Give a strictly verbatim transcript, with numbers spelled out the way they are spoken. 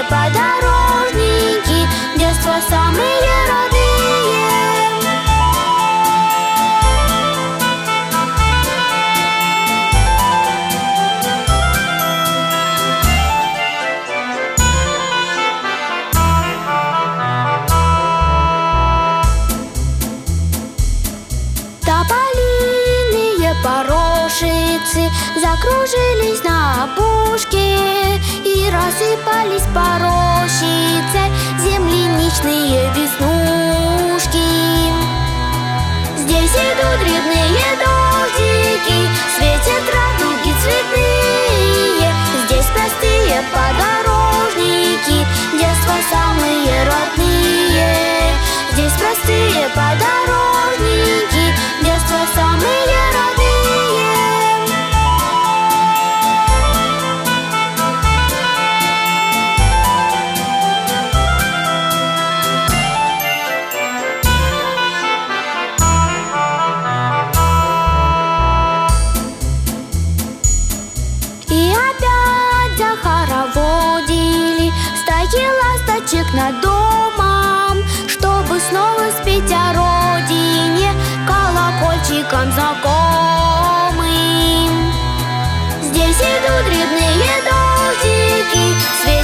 подорожники, детство самые родные. Тополиные порошицы закружились на опушке и рассыпались по рощице земляничные веснушки. Здесь идут грибные дождики, светят радуги цветные. Здесь простые подорожники, детство самые родные. Здесь простые подорожники, детство самые родные. И опять захороводили стайки ласточек над домом, чтобы снова спеть о родине колокольчиком знакомым. Здесь идут грибные дождики, свет